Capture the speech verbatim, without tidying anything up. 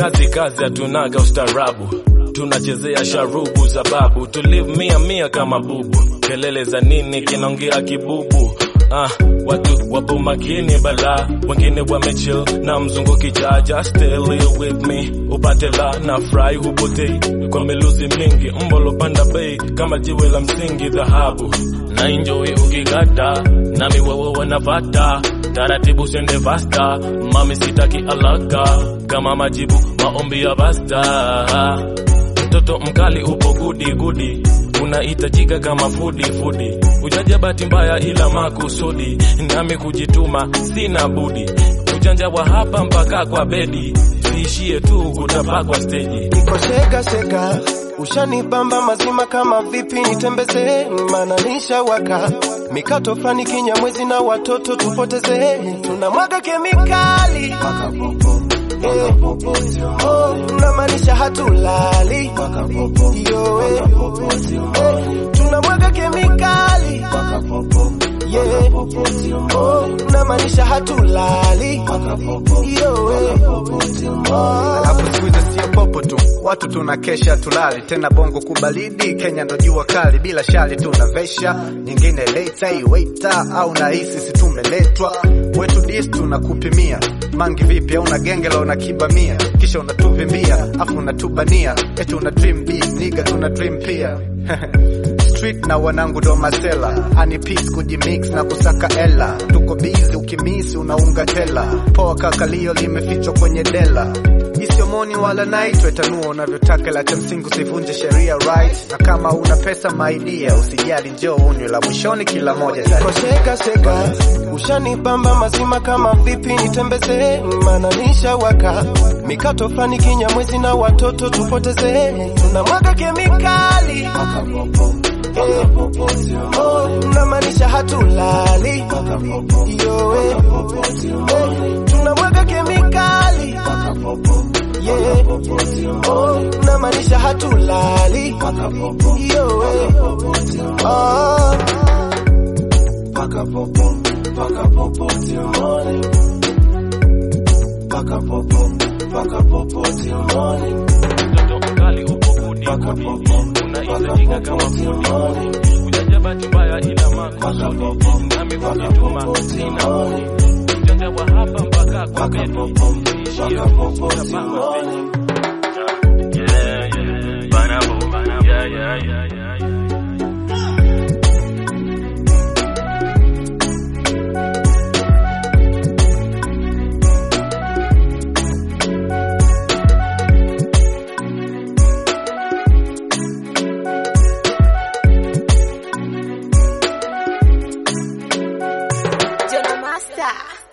kazi kazi hatunaga ustarabu, tunachezea sharubu za babu, to live mia mia kama bubu, kelele za nini kinaongea kibubu. Ah, watu wapo makini bala, wengine wamechill na mzungu kijaja, stay live with me, upate la na fry hupotei, kwa meluzi mingi mbolo panda bei, kama jiwe la msingi dhahabu, na enjoy ukigata, nami wewe wanavata, taratibu sende vasta, mami sitaki alaka, kama majibu maombi ya basta. Mtoto mkali upo gudi gudi, unahitajika kama fudi fudi, ujaja bahati mbaya ila makusudi, nami kujituma sina budi, ujanja wa hapa mpaka kwa bedi, siishie tu kutapakwa stage. Niko sheka sheka, ushanibamba mazima kama vipi nitembeze, maana nishawaka mikato flani Kinyamwezi na watoto tupoteze, tunamwaga kemikali paka popo. Eh, oh, tunamaanisha hatulali yo eh, eh, tunamwaga kemikali yeah, oh, tunamaanisha hatulali yo eh, oh. Alafu sikuiza siya popo tu, watu tunakesha tulali, tena bongo kubalidi, Kenya ndo jua kali, bila shali tunavesha, nyingine leta iwaita, au na hisi si tumeletwa, wetu dis tunakupimia, mangi vipi au na genge la unakibamia, kisha unatuvimbia, afu unatubania, eti una dream big, nigga tuna dream pia. Street na wanangu do masela, ani peace kujimix na kusaka ela, tuko busy ukimisi unaunga tela, poa kakalio limefichwa kwenye dela, isiomoni wala night, wetanua unavyotaka, la chamsingu sivunje sheria right, na kama una pesa maidia, usijali njoo unywe, la mwishoni kila moja zari. Niko sheka sheka, ushanibamba mazima kama vipi nitembeze, maana nishawaka mikato flani Kinyamwezi na watoto tupoteze, tunamwaga kemikali paka popo. Eh, oh, tunamaanisha hatulali yo eh, eh, tunamwaga kemikali yeah, oh, tunamaanisha hatulali yo eh, oh. Paka popo, paka popo till morning, paka popo, paka popo till morning. Mtoto mkali upo gudi gudi, unahitajika kama fudi, ujaja bahati mbaya ila makusudi, nami kujituma sina budi, ujanja wa hapa mpaka kwa bedi, siishie kutapakwa stage. Yeah, yeah, banabu, yeah, yeah, yeah, yeah, yeah. Jonah Master.